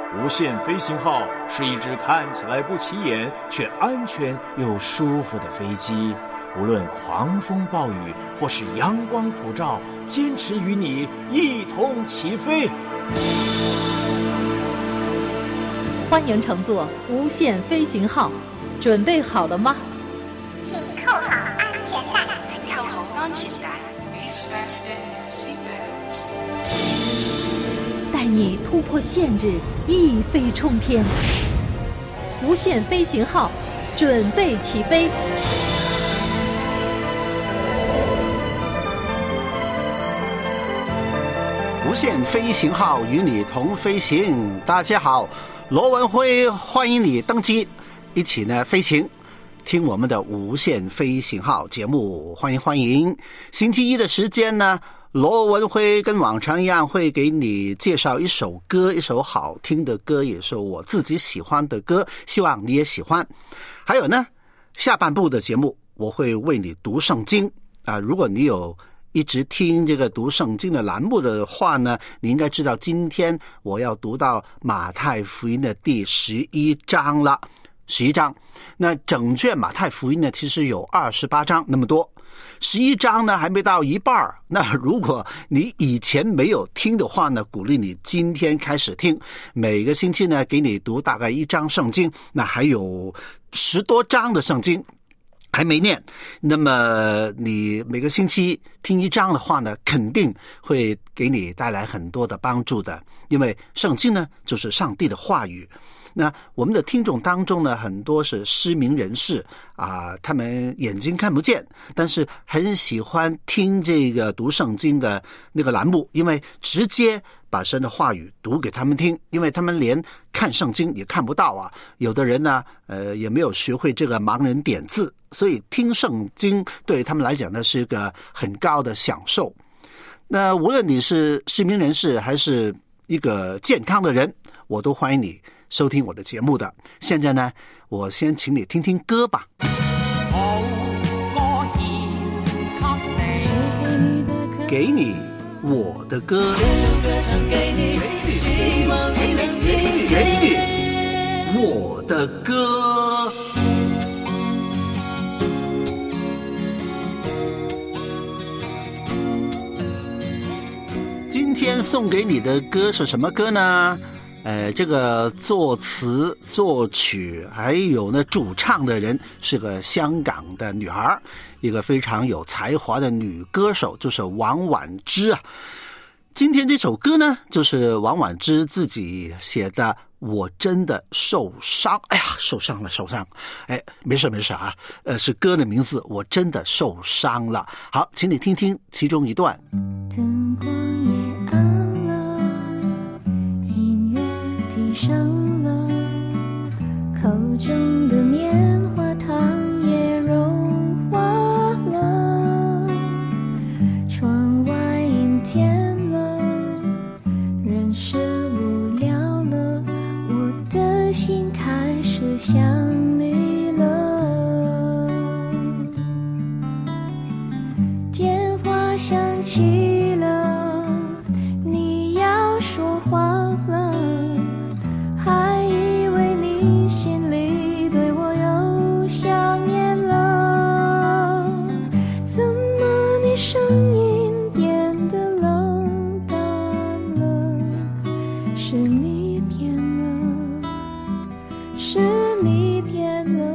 无限飞行号是一只看起来不起眼却安全又舒服的飞机，无论狂风暴雨或是阳光普照，坚持与你一同起飞。 欢迎乘坐无限飞行号，准备好了吗？ 请扣好安全带。 请扣好安全带。 带你突破限制，一飞冲天。无限飞行号，准备起飞。 无限飞行号与你同飞行。大家好，罗文辉欢迎你登机，一起呢飞行，听我们的无限飞行号节目，欢迎。星期一的时间呢，罗文辉跟往常一样会给你介绍一首歌，一首好听的歌，也是我自己喜欢的歌，希望你也喜欢。还有呢，下半部的节目我会为你读圣经啊，如果你有一直听这个读圣经的栏目的话呢，你应该知道今天我要读到马太福音的第11章了。11章，那整卷马太福音呢，其实有28章那么多，11章呢还没到一半。那如果你以前没有听的话呢，鼓励你今天开始听，每个星期呢给你读大概一章圣经，那还有10多章的圣经还没念，那么你每个星期听一章的话呢，肯定会给你带来很多的帮助的，因为圣经呢就是上帝的话语。那我们的听众当中呢，很多是失明人士啊，他们眼睛看不见，但是很喜欢听这个读圣经的那个栏目，因为直接把神的话语读给他们听，因为他们连看圣经也看不到啊。有的人呢，也没有学会这个盲人点字，所以听圣经对他们来讲呢是一个很高的享受。那无论你是失明人士还是一个健康的人，我都欢迎你收听我的节目的。现在呢，我先请你听听歌吧。 好歌献给你我的歌， 这首歌唱给你，希望你能听见。 给你我的歌。今天送给你的歌是什么歌呢？这个作词作曲还有呢主唱的人是个香港的女孩，一个非常有才华的女歌手，就是王婉之啊。今天这首歌呢，就是王婉之自己写的，我真的受伤。哎呀，受伤了。哎，没事啊，是歌的名字，我真的受伤了。好，请你听听其中一段。 灯光也暗了，音乐低声了，口中的棉花糖也融化了，窗外阴天了，人是无聊了，我的心开始想你了。电话响起了，你要说话了，还以为你心里对我有想念了，怎么你声音变得冷淡了？是你变了，是你变了。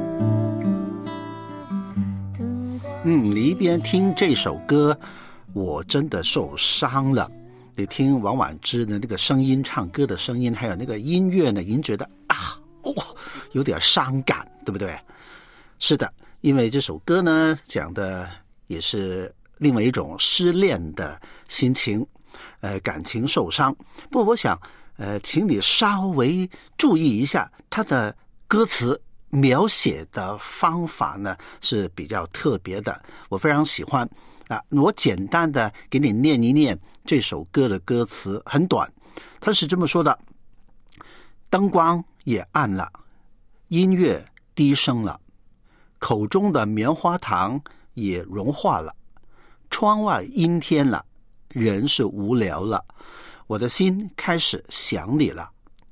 你一边听这首歌，我真的受伤了。你听王婉之的那个声音，唱歌的声音，还有那个音乐呢，您觉得有点伤感，对不对？是的，因为这首歌呢讲的也是另外一种失恋的心情，感情受伤。不过我想请你稍微注意一下它的歌词描写的方法呢是比较特别的，我非常喜欢啊。我简单的给你念一念这首歌的歌词，很短，它是这么说的：灯光也暗了，音乐低声了，口中的棉花糖也融化了，窗外阴天了，人是无聊了，我的心开始想你了，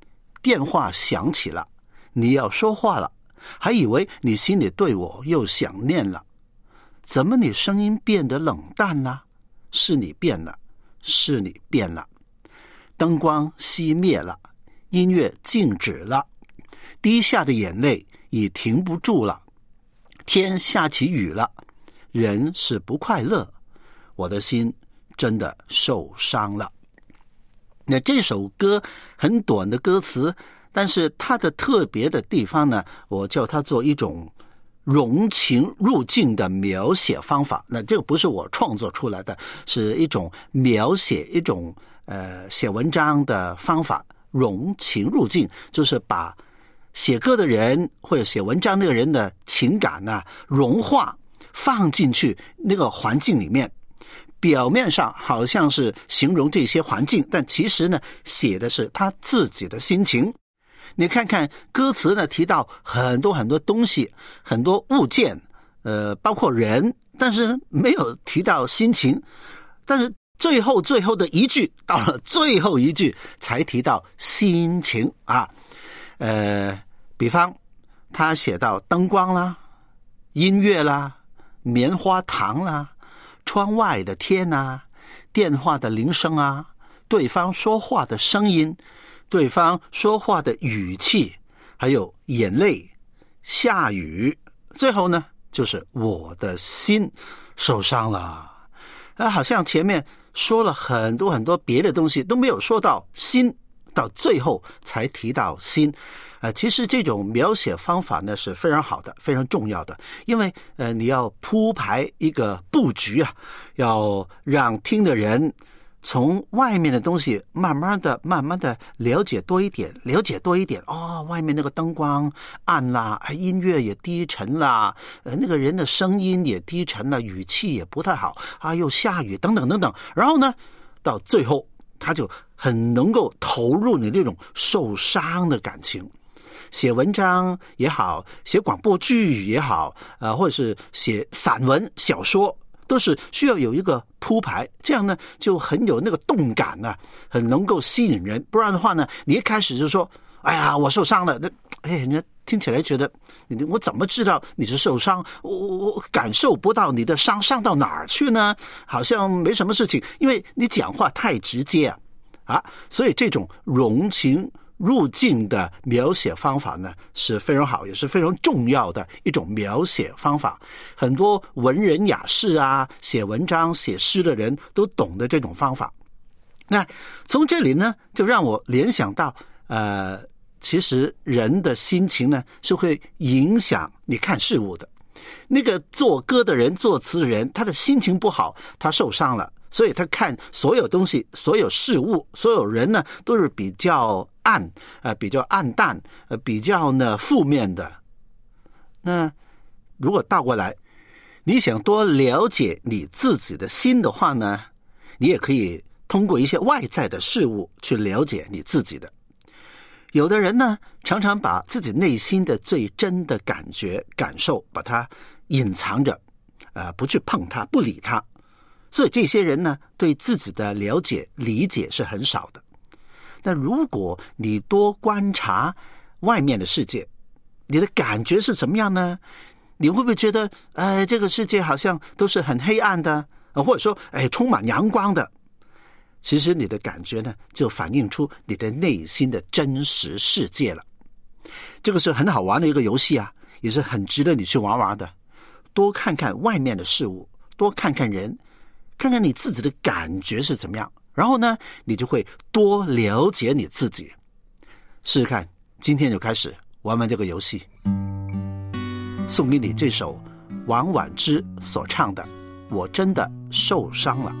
电话响起了，你要说话了，还以为你心里对我又想念了。怎么你声音变得冷淡了？是你变了，是你变了。灯光熄灭了，音乐静止了，滴下的眼泪已停不住了。天下起雨了，人是不快乐，我的心真的受伤了。那这首歌很短的歌词，但是它的特别的地方呢，我叫它做一种融情入境的描写方法。那这个不是我创作出来的，是一种描写，一种写文章的方法。融情入境就是把写歌的人或者写文章那个人的情感呢融化放进去那个环境里面。表面上好像是形容这些环境，但其实呢写的是他自己的心情。你看看歌词呢，提到很多很多东西，很多物件，包括人，但是没有提到心情。但是最后的一句，到了最后一句才提到心情啊。比方他写到灯光啦、音乐啦、棉花糖啦、窗外的天啊、电话的铃声啊、对方说话的声音、对方说话的语气，还有眼泪、下雨，最后呢就是我的心受伤了。好像前面说了很多很多别的东西，都没有说到心，到最后才提到心。其实这种描写方法呢是非常好的，非常重要的，因为你要铺排一个布局啊，要让听的人从外面的东西慢慢的了解多一点。哦，外面那个灯光暗啦，音乐也低沉啦，那个人的声音也低沉了，语气也不太好啊，又下雨等等等等。然后呢，到最后他就很能够投入你那种受伤的感情。写文章也好，写广播剧也好，或者是写散文小说，都是需要有一个铺排，这样呢就很有那个动感啊，很能够吸引人。不然的话呢，你一开始就说哎呀我受伤了，那人家听起来觉得我怎么知道你是受伤，我感受不到你的伤到哪儿去呢，好像没什么事情，因为你讲话太直接啊。所以这种融情入境的描写方法呢是非常好，也是非常重要的一种描写方法。很多文人雅士啊，写文章写诗的人都懂得这种方法。那从这里呢就让我联想到其实人的心情呢是会影响你看事物的。那个作歌的人，作词的人，他的心情不好，他受伤了，所以他看所有东西，所有事物，所有人呢都是比较比较暗淡，比较呢负面的。那如果倒过来，你想多了解你自己的心的话呢，你也可以通过一些外在的事物去了解你自己的。有的人呢常常把自己内心的最真的感觉感受把它隐藏着，不去碰它，不理它，所以这些人呢对自己的了解理解是很少的。但如果你多观察外面的世界，你的感觉是怎么样呢？你会不会觉得这个世界好像都是很黑暗的，或者说充满阳光的？其实你的感觉呢就反映出你的内心的真实世界了。这个是很好玩的一个游戏啊，也是很值得你去玩玩的。多看看外面的事物，多看看人，看看你自己的感觉是怎么样，然后呢你就会多了解你自己。试试看，今天就开始玩玩这个游戏。送给你这首王菀之所唱的《我真的受伤了》。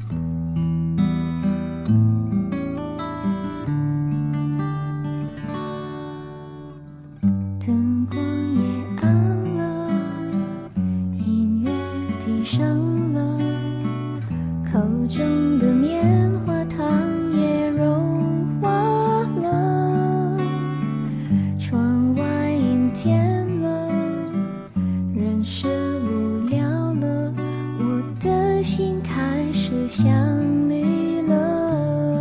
灯光也暗了，音乐低声了，口中的棉花糖也融化了，窗外阴天了，人是无聊了，我的心开始想你了。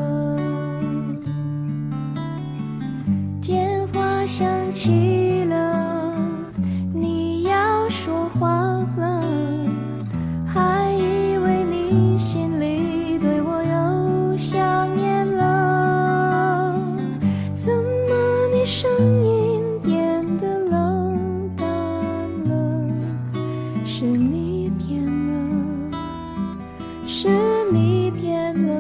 响起了，你要说话了，还以为你心里对我有想念了，怎么你声音变得冷淡了？是你变了，是你变了。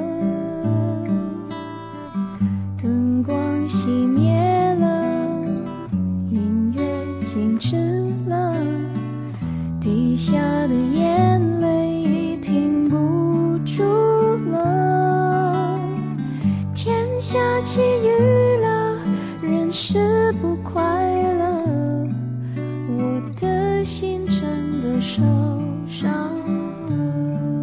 灯光熄灭了，音乐静止了，滴下的眼泪已停不住了。天下起雨了，人是不快乐，我的心真的受伤了。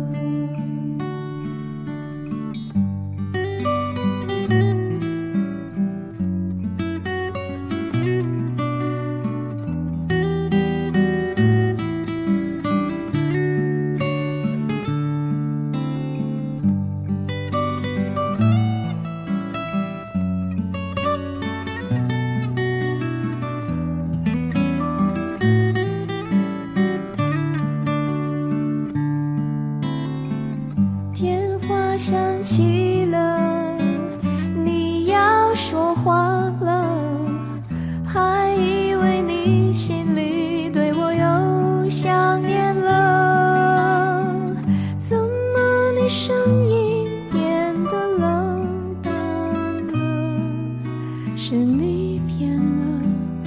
电话响起了，你要说话了，还以为你心里对我有想念了，怎么你声音变得冷淡了？是你变了，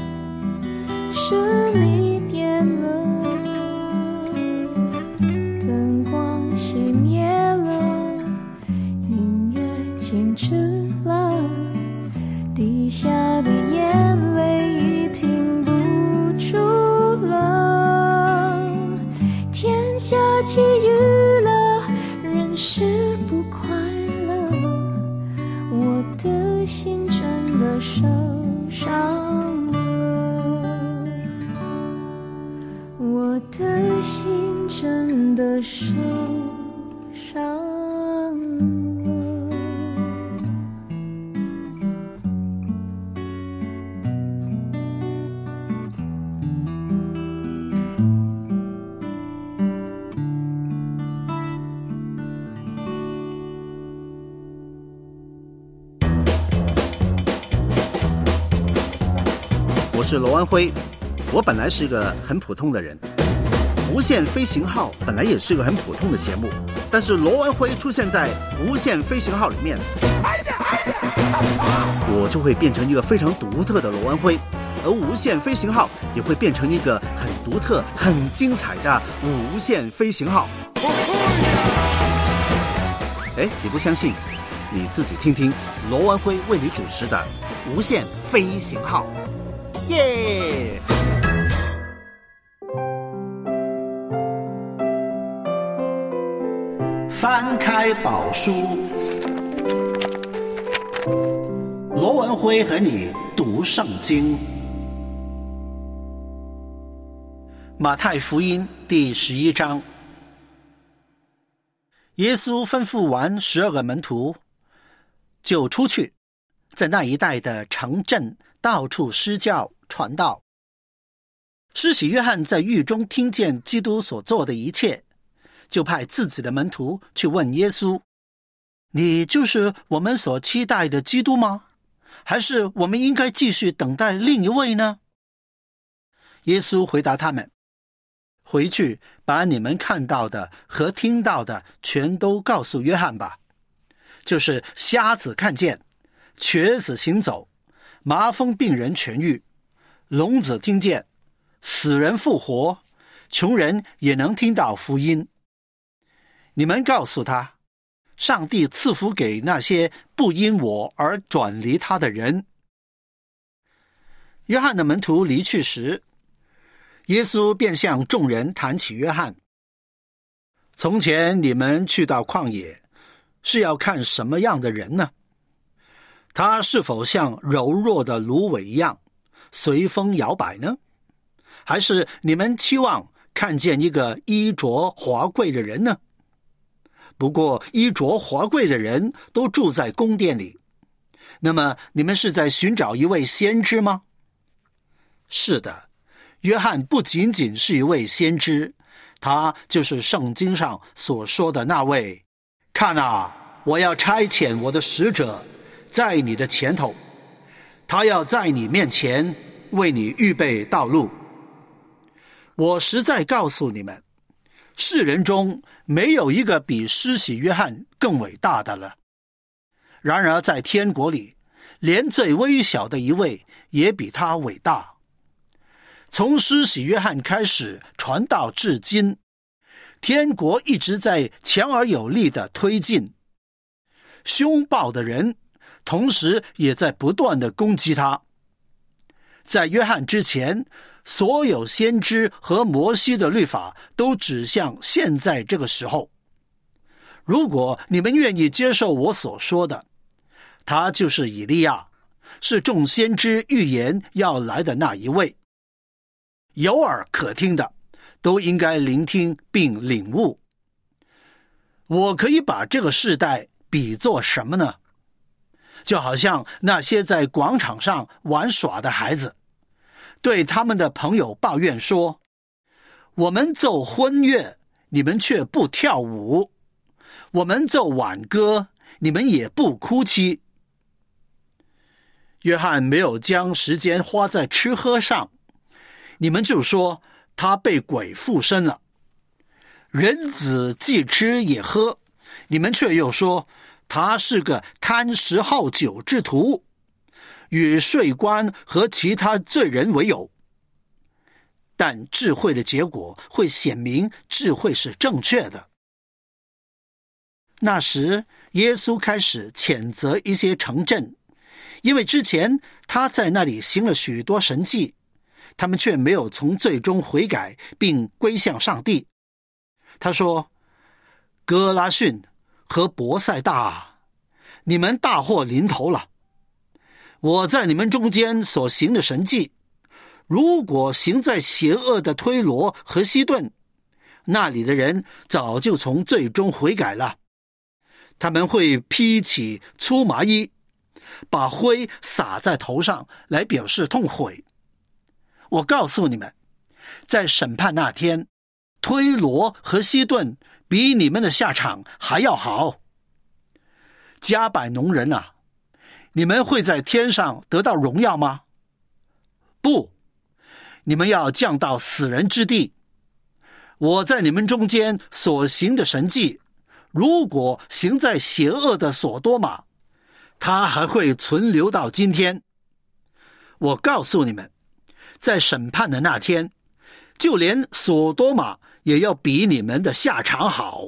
是你变了。灯光熄灭了，音乐静止了，滴下的眼泪已停不住了。天下起雨了，人是不快乐，我的心真的受伤了，我的心真的受伤了。 我是罗安辉，我本来是一个很普通的人，无限飞行号本来也是个很普通的节目，但是罗安辉出现在无限飞行号里面，我就会变成一个非常独特的罗安辉，而无限飞行号也会变成一个很独特很精彩的无限飞行号。你不相信，你自己听听罗安辉为你主持的无限飞行号。耶！翻开宝书，罗文辉和你读圣经。马太福音第11章，耶稣吩咐完12个门徒，就出去，在那一带的城镇到处施教传道。施洗约翰在狱中听见基督所做的一切，就派自己的门徒去问耶稣：你就是我们所期待的基督吗？还是我们应该继续等待另一位呢？耶稣回答他们：回去把你们看到的和听到的全都告诉约翰吧，就是瞎子看见，瘸子行走，麻风病人痊愈，聋子听见，死人复活，穷人也能听到福音。你们告诉他，上帝赐福给那些不因我而转离他的人。约翰的门徒离去时，耶稣便向众人谈起约翰：从前你们去到旷野，是要看什么样的人呢？他是否像柔弱的芦苇一样随风摇摆呢？还是你们期望看见一个衣着华贵的人呢？不过衣着华贵的人都住在宫殿里，那么你们是在寻找一位先知吗？ 是的，约翰不仅仅是一位先知，他就是圣经上所说的那位。看啊，我要差遣我的使者在你的前头，他要在你面前为你预备道路。我实在告诉你们，世人中没有一个比施洗约翰更伟大的了。然而在天国里，连最微小的一位也比他伟大。从施洗约翰开始传道至今，天国一直在强而有力地推进。凶暴的人同时也在不断地攻击他。在约翰之前，所有先知和摩西的律法都指向现在这个时候。如果你们愿意接受我所说的，他就是以利亚，是众先知预言要来的那一位。有耳可听的都应该聆听并领悟。我可以把这个世代比作什么呢？就好像那些在广场上玩耍的孩子，对他们的朋友抱怨说，我们奏婚乐，你们却不跳舞；我们奏挽歌，你们也不哭泣。约翰没有将时间花在吃喝上，你们就说他被鬼附身了。人子既吃也喝，你们却又说他是个贪食好酒之徒，与税官和其他罪人为友。但智慧的结果会显明智慧是正确的。那时耶稣开始谴责一些城镇，因为之前他在那里行了许多神迹，他们却没有从罪中悔改并归向上帝。他说，哥拉汛和伯赛大，你们大祸临头了。我在你们中间所行的神迹，如果行在邪恶的推罗和西顿，那里的人早就从罪中悔改了。他们会披起粗麻衣，把灰撒在头上来表示痛悔。我告诉你们，在审判那天，推罗和西顿比你们的下场还要好。加百农人啊，你们会在天上得到荣耀吗？不，你们要降到死人之地。我在你们中间所行的神迹，如果行在邪恶的所多玛，它还会存留到今天。我告诉你们，在审判的那天，就连所多玛也要比你们的下场好。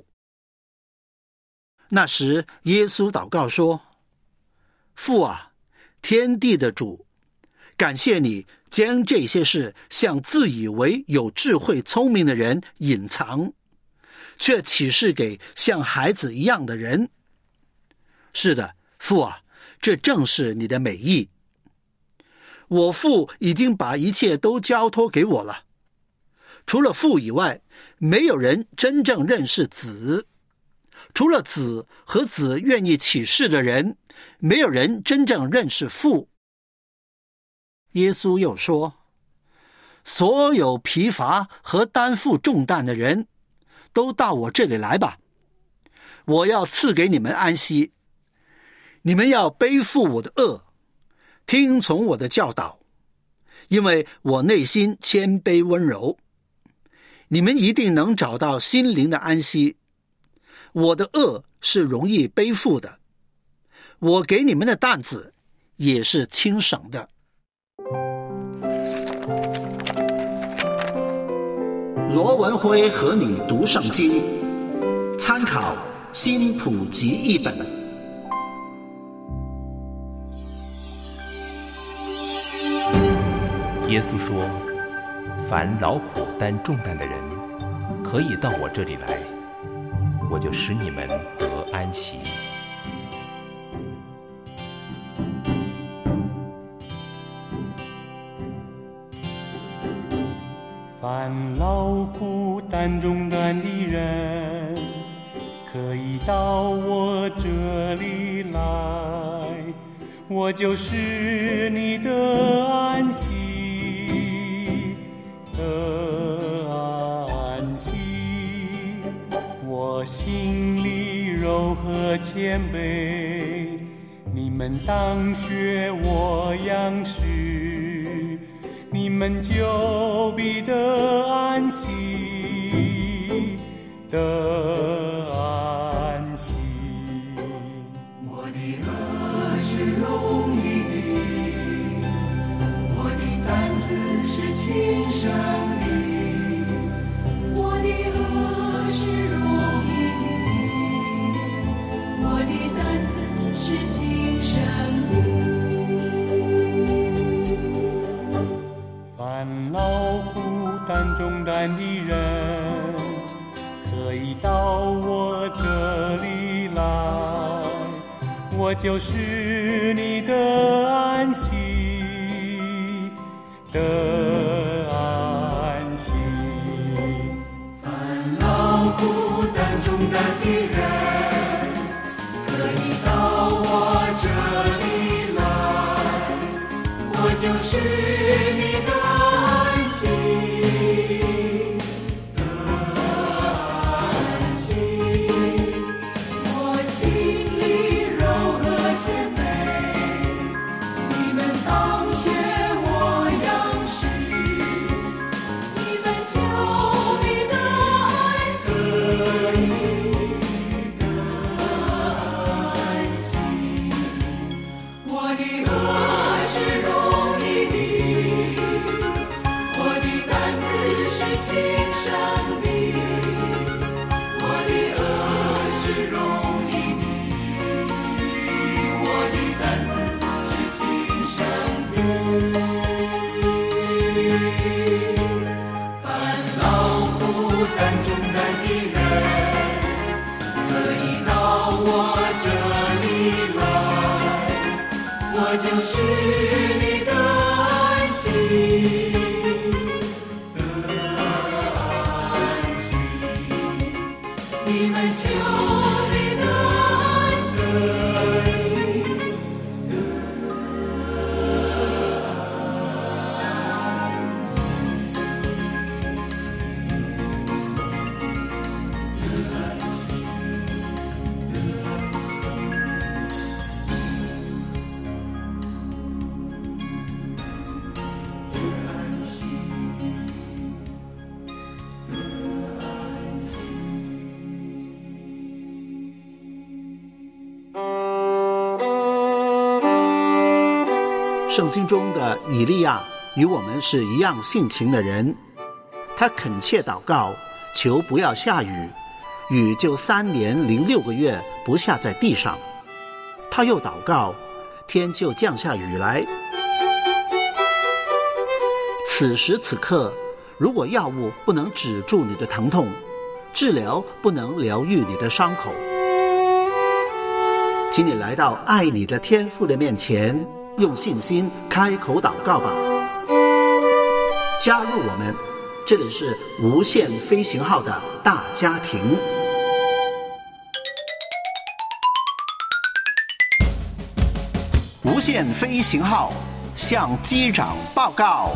那时耶稣祷告说，父啊，天地的主，感谢你将这些事向自以为有智慧聪明的人隐藏，却启示给像孩子一样的人。是的，父啊，这正是你的美意。我父已经把一切都交托给我了，除了父以外，没有人真正认识子。除了子和子愿意启示的人，没有人真正认识父。耶稣又说，所有疲乏和担负重担的人，都到我这里来吧，我要赐给你们安息。你们要背负我的轭，听从我的教导，因为我内心谦卑温柔，你们一定能找到心灵的安息。我的轭是容易背负的，我给你们的担子也是轻省的。罗文辉和你读圣经，参考新普及译本。 耶稣说，凡劳苦担重担的人，可以到我这里来，我就使你们得安息。 凡劳苦担重担的人，可以到我这里来，我就使你得安息。 心里柔和谦卑，你们当学我样式，你们就必得安息，得安息。 我的恶是容易的，我的担子是轻省的，我的恶是容易的，我的担子是轻省的。 凡劳苦担重担的人，可以到我这里来，我就是你的安息，的安息。 凡劳苦担重担的人，可以到我这里来，我就是你的安息，的安息。我心里柔和谦卑，你们当学我样式，你们就必得安息，得安息。我的恶是容易的，我的担子是轻省的，我的恶是容易的，我的担子是轻省的。凡劳苦担重担的人，可以到我这里来，我就是你的安息，的安息。你们就必得安息，的安息。 圣经中的以利亚与我们是一样性情的人，他恳切祷告，求不要下雨，雨就3年06个月不下在地上。他又祷告，天就降下雨来。此时此刻，如果药物不能止住你的疼痛，治疗不能疗愈你的伤口，请你来到爱你的天父的面前，用信心开口祷告吧。加入我们，这里是无限飞行号的大家庭。无限飞行号向机长报告。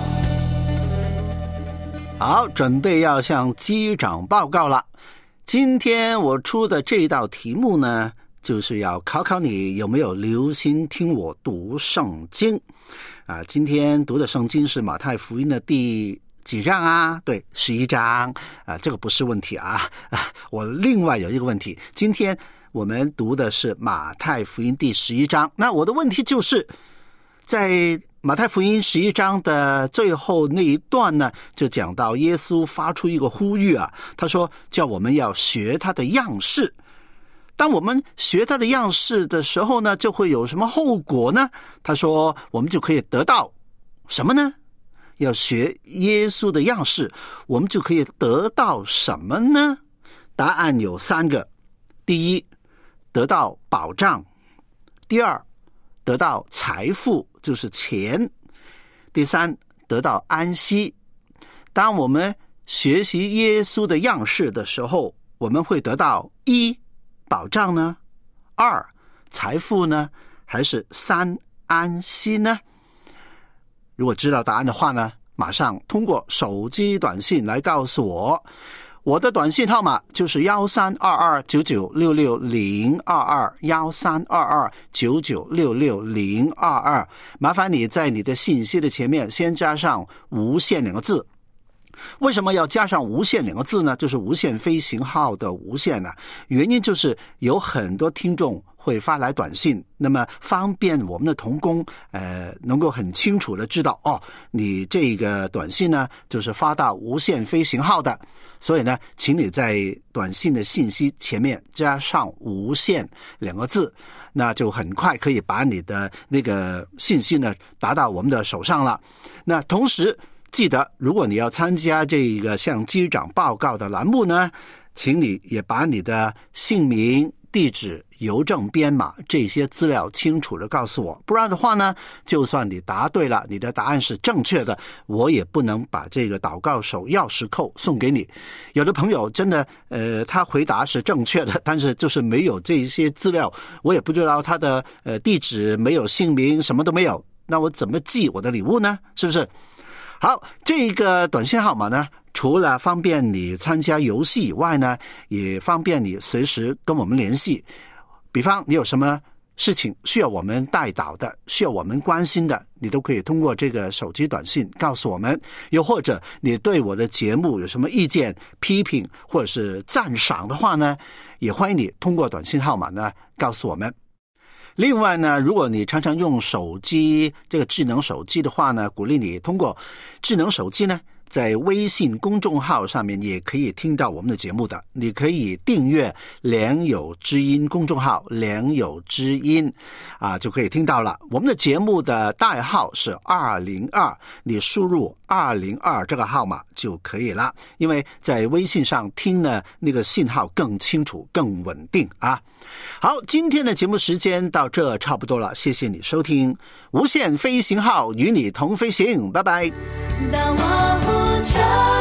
好，准备要向机长报告了。今天我出的这道题目呢，就是要考考你有没有留心听我读圣经啊。今天读的圣经是马太福音的第几章啊？对，11章啊，这个不是问题啊。我另外有一个问题，今天我们读的是马太福音第11章。那我的问题就是在马太福音11章的最后那一段呢，就讲到耶稣发出一个呼吁啊，他说叫我们要学他的样式。当我们学他的样式的时候呢，就会有什么后果呢？他说我们就可以得到什么呢？要学耶稣的样式，我们就可以得到什么呢？答案有3个。第一，得到保障；第二，得到财富，就是钱；第三，得到安息。当我们学习耶稣的样式的时候，我们会得到1保障呢？2财富呢？还是3安息呢？如果知道答案的话呢，马上通过手机短信来告诉我。 我的短信号码就是1322996022，1322996022，麻烦你在你的信息的前面先加上无限2个字。为什么要加上无限2个字呢？就是无限飞行号的无限呢，原因就是有很多听众会发来短信，那么方便我们的同工能够很清楚的知道你这个短信呢就是发到无限飞行号的，所以呢请你在短信的信息前面加上无限2个字，那就很快可以把你的那个信息呢打到我们的手上了。那同时记得，如果你要参加这个向机长报告的栏目呢，请你也把你的姓名、地址、邮政编码这些资料清楚的告诉我，不然的话呢，就算你答对了，你的答案是正确的，我也不能把这个祷告手钥匙扣送给你。有的朋友真的他回答是正确的，但是就是没有这些资料，我也不知道他的地址，没有姓名，什么都没有，那我怎么寄我的礼物呢？是不是？好，这个短信号码呢，除了方便你参加游戏以外呢，也方便你随时跟我们联系。比方你有什么事情需要我们代祷的，需要我们关心的，你都可以通过这个手机短信告诉我们。又或者你对我的节目有什么意见、批评或者是赞赏的话呢，也欢迎你通过短信号码呢告诉我们。另外呢，如果你常常用手机，这个智能手机的话呢，鼓励你通过智能手机呢，在微信公众号上面也可以听到我们的节目的。你可以订阅良友之音公众号，良友之音就可以听到了。我们的节目的代号是202，你输入202这个号码就可以了。因为在微信上听呢，那个信号更清楚、更稳定啊。好，今天的节目时间到这差不多了，谢谢你收听无限飞行号，与你同飞行，拜拜。 当我不成